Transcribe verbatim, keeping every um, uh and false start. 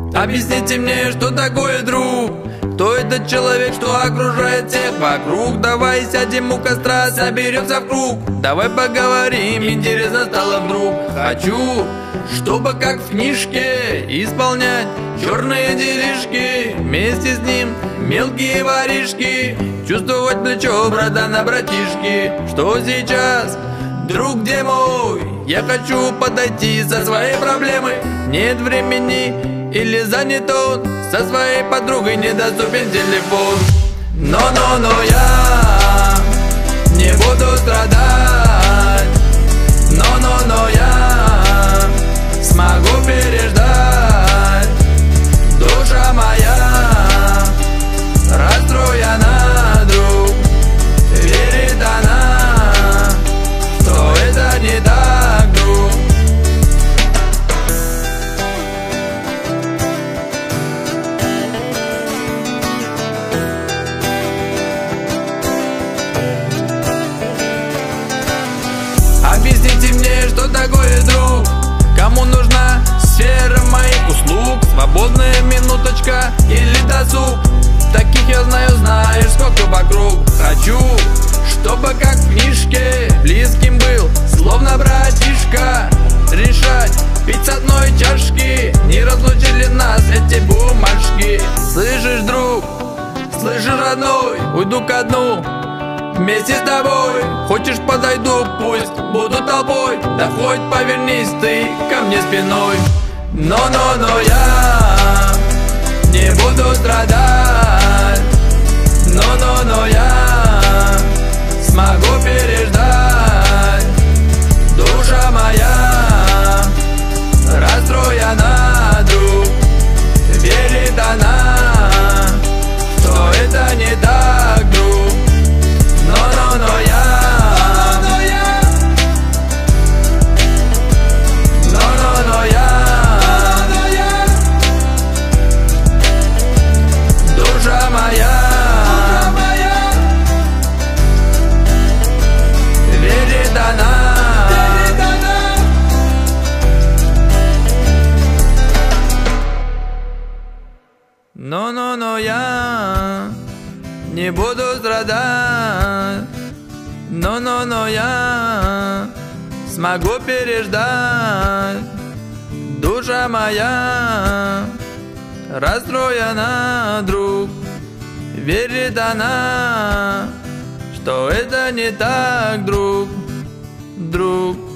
Объясните мне, что такое друг? Кто этот человек, что окружает всех вокруг? Давай сядем у костра, соберемся в круг. Давай поговорим, интересно стало вдруг. Хочу, чтобы как в книжке исполнять черные делишки. Вместе с ним мелкие воришки, чувствовать плечо брата на братишки. Что сейчас, друг, где мой? Я хочу подойти со своей проблемой. Нет времени или занят он, со своей подругой недоступен телефон. Но-но-но я не буду страдать. Но-но-но я смогу переждать. Душа моя расстроена, друг. Верит она, что это не так, друг. Объясните мне, что такое друг? Кому нужна сфера моих услуг? Свободная минуточка или досуг? Таких я знаю, знаешь, сколько вокруг. Хочу, чтобы как в книжке близким был, словно братишка. Решать, пить с одной чашки, не разлучили нас эти бумажки. Слышишь, друг, слышишь, родной, уйду ко дну вместе с тобой. Хочешь, подойду, пусть буду толпой. Да хоть повернись ты ко мне спиной. Но-но-но я не буду страдать. Но-но-но я смогу переждать. Душа моя расстроена, друг. Верит она, что это не так, друг. Но-но-но я, но-но я, но-но-но я, но я. Душа моя, душа моя, верит она, верит она. Но-но-но я не буду страдать. Но-но-но я смогу переждать. Душа моя расстроена, друг. Верит она, что это не так, друг, друг.